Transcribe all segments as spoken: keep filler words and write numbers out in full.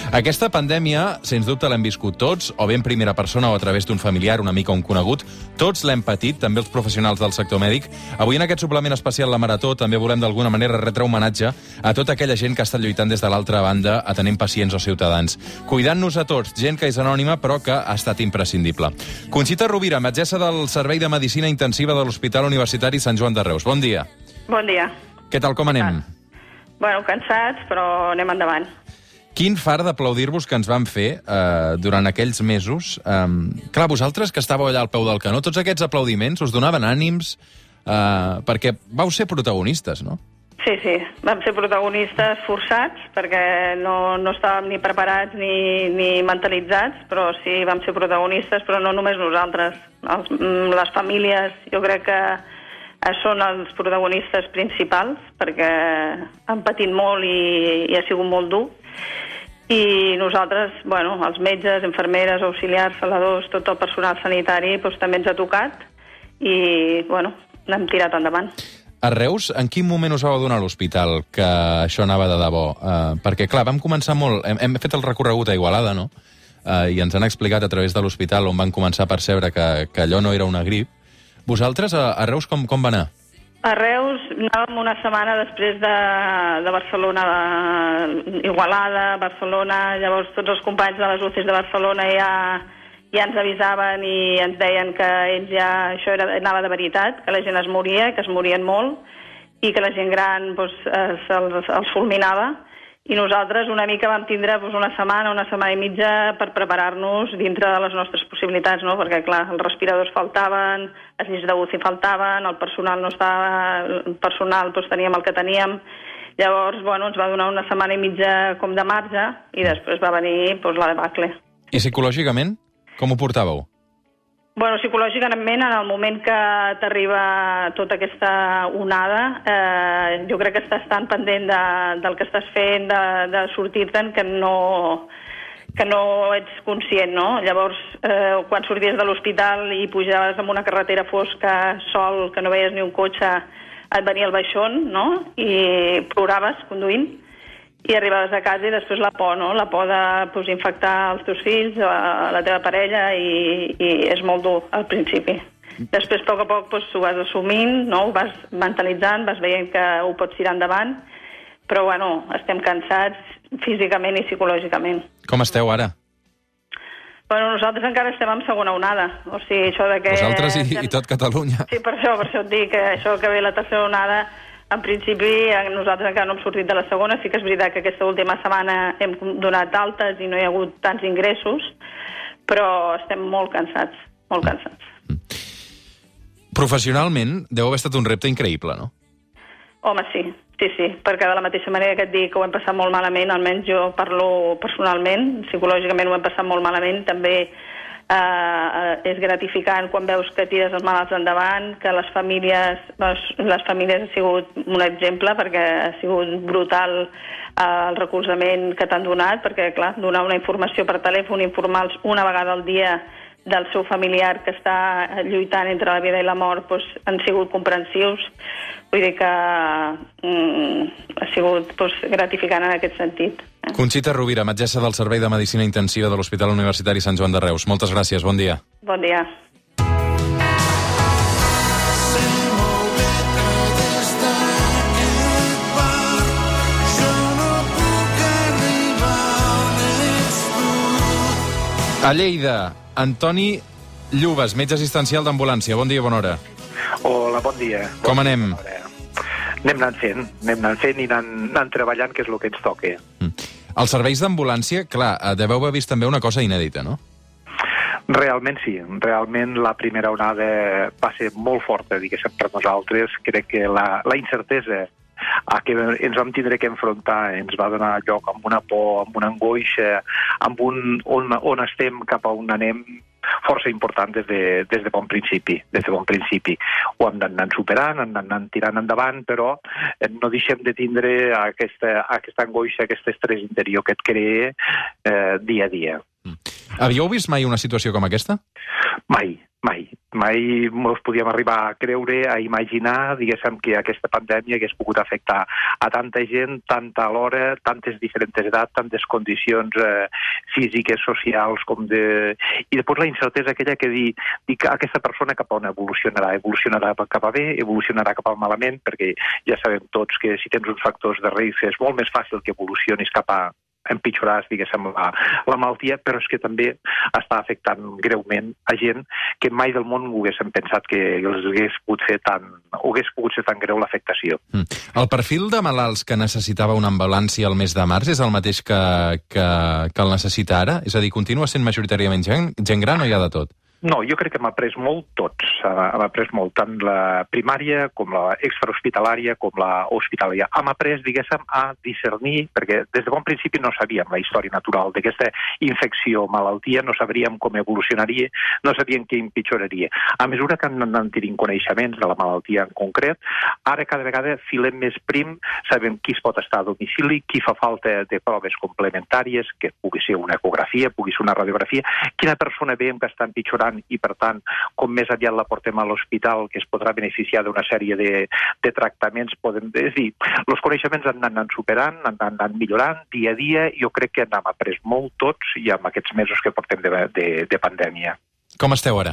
Aquesta pandèmia, sens dubte, l'hem viscut tots, o bé en primera persona o a través d'un familiar, una mica un conegut. Tots l'hem patit, també els professionals del sector mèdic. Avui, en aquest suplement especial La Marató, també volem d'alguna manera retre homenatge a tota aquella gent que ha estat lluitant des de l'altra banda, atenent pacients o ciutadans. Cuidant-nos a tots, gent que és anònima, però que ha estat imprescindible. Conxita Rovira, metgessa del Servei de Medicina Intensiva de l'Hospital Universitari Sant Joan de Reus. Bon dia. Bon dia. Què tal, com anem? Bueno, cansats, però anem endavant. Quin fart d'aplaudir-vos que ens van fer eh, durant aquells mesos. Eh, clar, vosaltres que estàveu allà al peu del canó, tots aquests aplaudiments us donaven ànims eh, perquè vau ser protagonistes, no? Sí, sí, vam ser protagonistes forçats perquè no, no estàvem ni preparats ni, ni mentalitzats, però sí, vam ser protagonistes, però no només nosaltres. Els, les famílies, jo crec que són els protagonistes principals perquè han patit molt i, i ha sigut molt dur. I nosaltres, bueno, els metges, infermeres, auxiliars, saladors, tot el personal sanitari, doncs, també ens ha tocat i, bueno, n'hem tirat endavant. A Reus, en quin moment us vau adonar a l'hospital que això anava de debò? Uh, perquè, clar, vam començar molt... Hem, hem fet el recorregut a Igualada, no? Uh, I ens han explicat a través de l'hospital on van començar a percebre que, que allò no era una grip. Vosaltres, a, a Reus, com, com va anar? A Reus anàvem una setmana després de, de Barcelona, de Igualada, Barcelona, llavors tots els companys de les U C I s de Barcelona ja, ja ens avisaven i ens deien que ells ja, això era, anava de veritat, que la gent es moria, que es morien molt i que la gent gran doncs, es, els, els fulminava. I nosaltres una mica vam tindre doncs, una setmana, una setmana i mitja per preparar-nos dintre de les nostres possibilitats, no? Perquè, clar, els respiradors faltaven, els llits d'U C I faltaven, el personal no estava... El personal, doncs, teníem el que teníem. Llavors, bueno, ens va donar una setmana i mitja com de marge i després va venir doncs, la debacle. I psicològicament, com ho portàveu? Bueno, psicològicament, en el moment que t'arriba tota aquesta onada, eh, jo crec que estàs tan pendent de, del que estàs fent, de, de sortir-te'n, que no, que no ets conscient, no? Llavors, eh, quan sorties de l'hospital i pujaves en una carretera fosca, sol, que no veies ni un cotxe, et venia el baixón, no? I ploraves conduint. I arribaves a casa i després la por, no? La por de pues, infectar els teus fills, a la teva parella, i, i és molt dur al principi. Després, a poc a poc, pues, ho vas assumint, no? Ho vas mentalitzant, vas veient que ho pots tirar endavant, però, bueno, estem cansats físicament i psicològicament. Com esteu ara? Bueno, nosaltres encara estem en segona onada. O sigui, això de que... Vosaltres i, i tot Catalunya. Sí, per això, per això et dic que això que ve la tercera onada... En principi, nosaltres encara no hem sortit de la segona. Sí que és veritat que aquesta última setmana hem donat altes i no hi ha hagut tants ingressos, però estem molt cansats, molt cansats. Professionalment, deu haver estat un repte increïble, no? Home, sí, sí, sí, perquè de la mateixa manera que et dic que ho hem passat molt malament, almenys jo parlo personalment, psicològicament ho hem passat molt malament, també Uh, és gratificant quan veus que tires els malalts endavant, que les famílies, les, les famílies ha sigut un exemple perquè ha sigut brutal uh, el recolzament que t'han donat, perquè, clar, donar una informació per telèfon, informar-los una vegada al dia del seu familiar que està lluitant entre la vida i la mort, doncs, han sigut comprensius. Vull dir que mm, ha sigut doncs, gratificant en aquest sentit. Conxita Rovira, metgessa del Servei de Medicina Intensiva de l'Hospital Universitari Sant Joan de Reus. Moltes gràcies, bon dia. Bon dia. A Lleida, Antoni Llubes, metge assistencial d'ambulància. Bon dia, bona hora. Hola, bon dia. Com bon anem? Dia, anem anant fent, anem anant fent i anant, anant treballant, que és el que ens toca. Mm. Els serveis d'ambulància, clar, deveu haver vist també una cosa inèdita, no? Realment sí. Realment la primera onada va ser molt forta, diguéssim, per nosaltres. Crec que la, la incertesa a què ens vam tindre que enfrontar ens va donar lloc amb una por, amb una angoixa, amb un on, on estem, cap a on anem, força important des de, des de bon principi. Des de bon principi. Ho hem d'anar superant, hem d'anar tirant endavant, però no deixem de tindre aquesta, aquesta angoixa, aquest estrès interior que et crea eh, dia a dia. Mm. Havíeu vist mai una situació com aquesta? Mai, Mai. Mai ens podíem arribar a creure, a imaginar, diguéssim, que aquesta pandèmia hagués pogut afectar a tanta gent, tanta alhora, tantes diferents edats, tantes condicions eh, físiques, socials, com de... I després la incertesa aquella que dir, dir que aquesta persona cap a on evolucionarà? Evolucionarà cap a bé, evolucionarà cap a malament, perquè ja sabem tots que si tens uns factors de risc és molt més fàcil que evolucionis cap a empitjorar, diguéssim, la, la malaltia, però és que també està afectant greument a gent que mai del món ho haguéssim pensat que els hagués pogut fer tan, o hagués pogut ser tan greu l'afectació. Mm. El perfil de malalts que necessitava una ambulància el mes de març és el mateix que, que, que el necessita ara? És a dir, continua sent majoritàriament gent, gent gran o hi ha de tot? No, jo crec que hem après molt tots. Hem après molt, tant la primària com la extrahospitalària com la hospitalària. Hem après, diguéssim, a discernir, perquè des de bon principi no sabíem la història natural d'aquesta infecció, malaltia, no sabríem com evolucionaria, no sabíem què empitjoraria. A mesura que hem anat tenint coneixements de la malaltia en concret, ara cada vegada filem més prim, sabem qui es pot estar a domicili, qui fa falta de proves complementàries, que pugui ser una ecografia, pugui ser una radiografia, quina persona veiem que està empitjorant i, per tant, com més aviat la portem a l'hospital, que es podrà beneficiar d'una sèrie de, de tractaments. Podem, és dir, els coneixements han anat superant, han anat millorant dia a dia, i jo crec que n'hem après molt tots i amb aquests mesos que portem de, de, de pandèmia. Com esteu ara?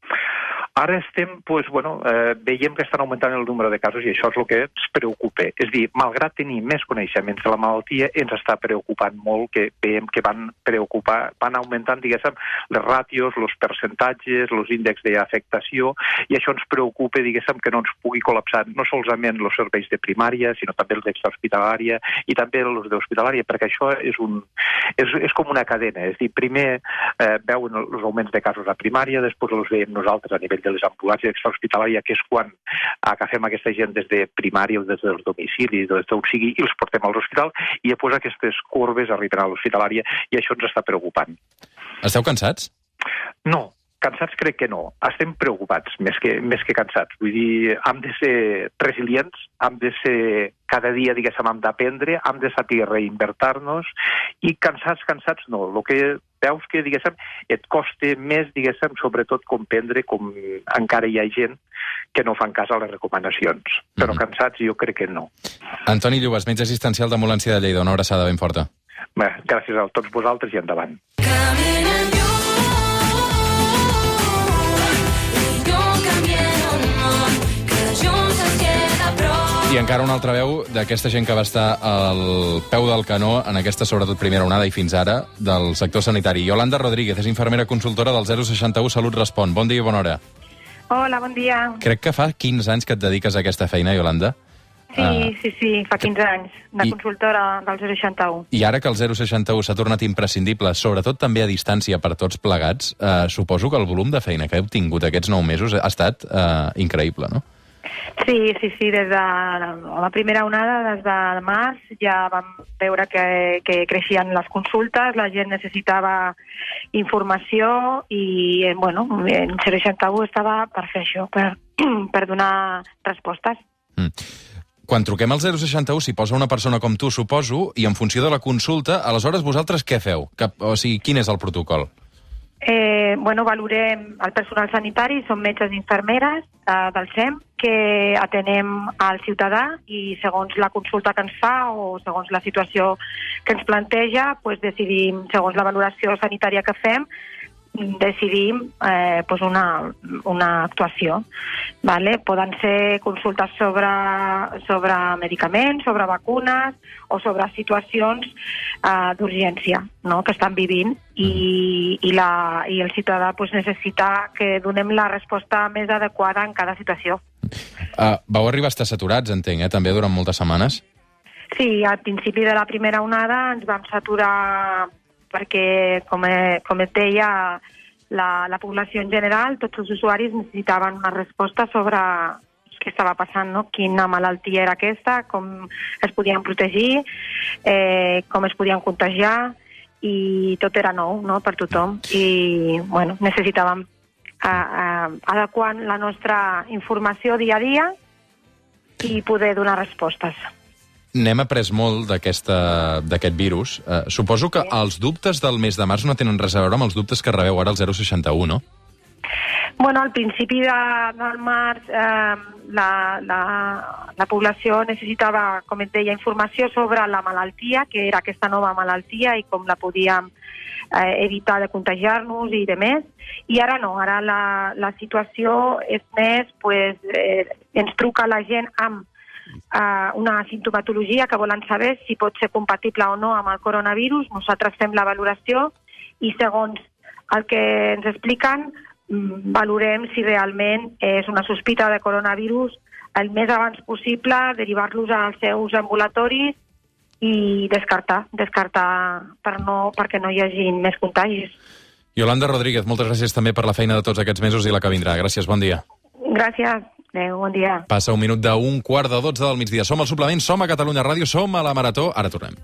Ara estem, doncs, bueno, eh, veiem que estan augmentant el número de casos i això és el que ens preocupa. És dir, malgrat tenir més coneixements de la malaltia, ens està preocupant molt que veiem que van preocupar, van augmentant, diguéssim, les ràtios, els percentatges, els índexs d'afectació, i això ens preocupa, diguéssim, que no ens pugui col·lapsar no solament els serveis de primària, sinó també els d'extrahospitalària i també els d'hospitalària, perquè això és, un, és, és com una cadena. És dir, primer eh, veuen els augments de casos a primària, després els veiem nosaltres a nivell de les ambulàncies extrahospitalària, que és quan agafem aquesta gent des de primària o des dels domicilis, des d'on sigui, i els portem a l'hospital, i després aquestes curves arriben a l'hospitalària, i això ens està preocupant. Esteu cansats? No. Cansats crec que no. Estem preocupats, més que, més que cansats. Vull dir, hem de ser resilients, hem de ser cada dia, diguéssim, hem d'aprendre, hem de saber reinvertir-nos, i cansats, cansats no. El que veus que, diguéssim, et costa més, diguéssim, sobretot comprendre com encara hi ha gent que no fan cas a les recomanacions. Però mm-hmm. cansats jo crec que no. Antoni Llobas, metge assistencial d'Ambulància de Lleida. Una abraçada ben forta. Bé, gràcies a tots vosaltres i endavant. I encara una altra veu d'aquesta gent que va estar al peu del canó en aquesta, sobretot, primera onada i fins ara, del sector sanitari. Yolanda Rodríguez és infermera consultora del zero seixanta u Salut Respon. Bon dia i bona hora. Hola, bon dia. Crec que fa quinze anys que et dediques a aquesta feina, Yolanda. Sí, uh, sí, sí, fa quinze anys, de i, consultora del zero seixanta u. I ara que el zero seixanta u s'ha tornat imprescindible, sobretot també a distància per tots plegats, uh, suposo que el volum de feina que heu tingut aquests nou mesos ha estat uh, increïble, no? Sí, sí, sí, des de la primera onada, des de març, ja vam veure que, que creixien les consultes, la gent necessitava informació i, bueno, el zero seixanta u estava per fer això, per, per donar respostes. Mm. Quan truquem al zero seixanta u s'hi posa una persona com tu, suposo, i en funció de la consulta, aleshores vosaltres què feu? Cap, o sigui, quin és el protocol? Eh, bueno, valorem el personal sanitari, som metges i infermeres eh, del S E M, que atenem al ciutadà i segons la consulta que ens fa o segons la situació que ens planteja, pues decidim, segons la valoració sanitària que fem, decidim eh, pues una, una actuació. Vale? Poden ser consultes sobre, sobre medicaments, sobre vacunes o sobre situacions eh, d'urgència, no?, que estan vivint i, i, la, i el ciutadà pues, necessita que donem la resposta més adequada en cada situació. Uh, vau arribar a estar saturats, entenc, eh? També durant moltes setmanes? Sí, al principi de la primera onada ens vam saturar perquè, com, he, com et deia, la, la població en general, tots els usuaris necessitaven una resposta sobre què estava passant, no? Quina malaltia era aquesta, com es podien protegir, eh, com es podien contagiar, i tot era nou, no?, per tothom. I, bueno, necessitàvem eh, eh, adequar la nostra informació dia a dia i poder donar respostes. N'hem après molt d'aquest virus. Uh, suposo que els dubtes del mes de març no tenen res a veure amb els dubtes que rebeu ara al zero seixanta u, no? Bueno, al principi de, del març eh, la, la, la població necessitava, com et deia, informació sobre la malaltia, que era aquesta nova malaltia i com la podíem eh, evitar de contagiar-nos i de més. I ara no, ara la, la situació és més, pues, eh, ens truca la gent amb eh, una sintomatologia que volen saber si pot ser compatible o no amb el coronavirus. Nosaltres fem la valoració i segons el que ens expliquen valorem si realment és una sospita de coronavirus el més abans possible, derivar-los als seus ambulatoris i descartar, descartar per no, perquè no hi hagi més contagis. Yolanda Rodríguez, moltes gràcies també per la feina de tots aquests mesos i la que vindrà. Gràcies, bon dia. Gràcies, adéu, bon dia. Passa un minut d'un quart de dotze del migdia. Som al Suplement, som a Catalunya Ràdio, som a la Marató. Ara tornem.